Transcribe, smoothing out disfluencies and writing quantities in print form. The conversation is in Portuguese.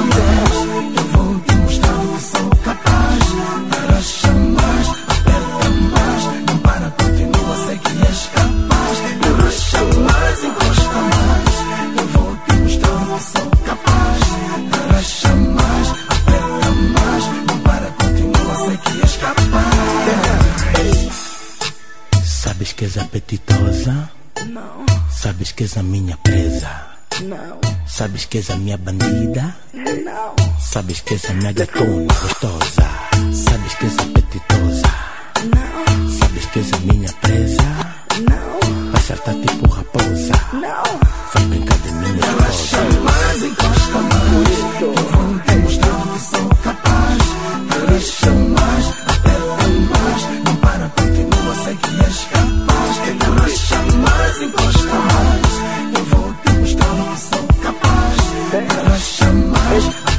mais, eu vou te mostrar o que sou capaz. Arrasta mais, aperta mais, não para, continua, sei que és capaz. Arrasta mais, encosta mais, eu vou te mostrar o que sou capaz. Arrasta mais, aperta mais, não para, continua, sei que és capaz. Sabes que és apetitosa? Não, Sabes que és a minha presa? não, Sabes que és a minha bandida? não, Sabes que és a minha gatona gostosa? Sabes que és apetitosa? não, Sabes que és a minha presa? não, Vai saltar tipo raposa. não. Vai brincar de mim nervosa. Arrasta mais, encosta mais, eu vou te mostrar o que sou capaz. Arrasta mais, aperta mais, não para, continua, sei que és capaz. Arrasta mais, encosta mais, eu vou te mostrar o que sou capaz. Arrasta mais,